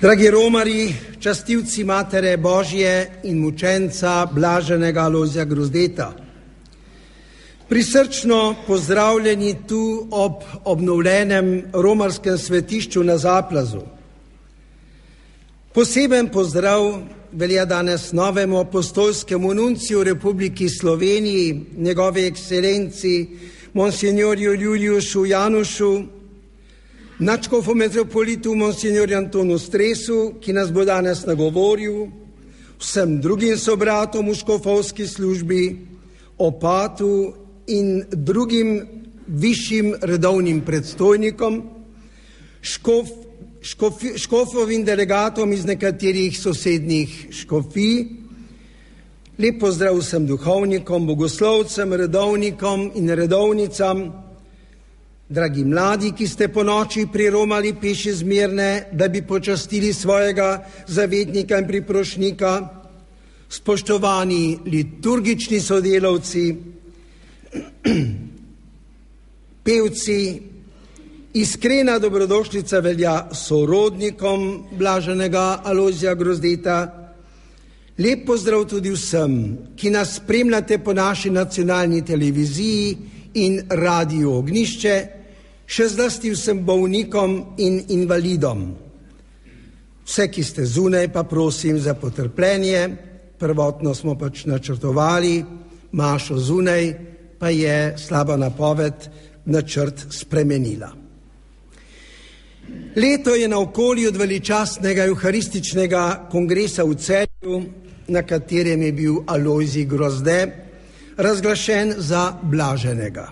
Dragi romarji, častilci Matere Božje in mučenca blaženega Alojzija Grozdeta, prisrčno pozdravljeni tu ob obnovljenem romarskem svetišču na Zaplazu. Poseben pozdrav velja danes novemu apostolskemu nunciju v Republiki Sloveniji, njegovi ekscelenci monsignorju Juliušu Janušu, nadškofu metropolitu monsignorju Antonu Stresu, ki nas bo danes nagovoril, vsem drugim sobratom v škofovski službi, opatu in drugim višjim redovnim predstojnikom, škofovim delegatom iz nekaterih sosednjih škofij. Lep pozdrav vsem duhovnikom, bogoslovcem, redovnikom in redovnicam, dragi mladi, ki ste po noči priromali peš iz Mirne, da bi počastili svojega zavetnika in priprošnika, spoštovani liturgični sodelavci, pevci, iskrena dobrodošlica velja sorodnikom blaženega Alojzija Grozdeta. Lep pozdrav tudi vsem, ki nas spremljate po naši nacionalni televiziji in Radiu Ognjišče, še zlasti vsem bolnikom in invalidom. Vse, ki ste zunaj, pa prosim za potrpljenje. Prvotno smo pač načrtovali mašo zunaj, pa je slaba napoved načrt spremenila. Leto je na okolju od veličastnega euharističnega kongresa v Celju, na katerem je bil Alojzij Grozde razglašen za blaženega.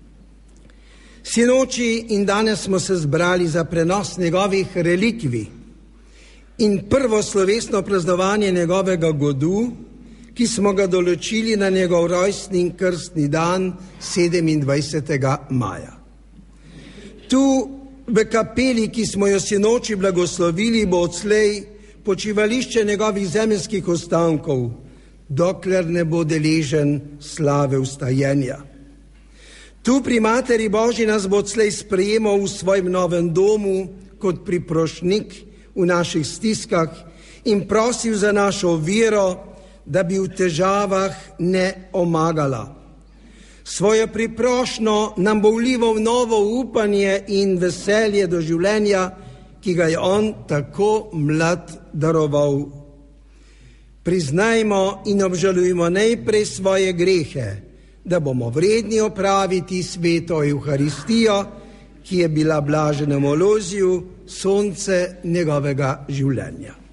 Sinoči in danes smo se zbrali za prenos njegovih relikvij in prvo slovesno praznovanje njegovega godu, ki smo ga določili na njegov rojstni in krstni dan 27. maja. Tu v kapeli, ki smo jo sinoči blagoslovili, bo odslej počivališče njegovih zemeljskih ostankov, dokler ne bo deležen slave vstajenja. Tu pri Materi Božji nas bo odslej sprejemal v svojem novem domu kot priprošnik v naših stiskah in prosil za našo vero, da bi v težavah ne omagala. Svojo priprošnjo nam bo vlival novo upanje in veselje do življenja, ki ga je on tako mlad daroval. Priznajmo in obžalujmo najprej svoje grehe, da bomo vredni opraviti sveto Evharistijo, ki je bila blaženemu Alojziju sonce njegovega življenja.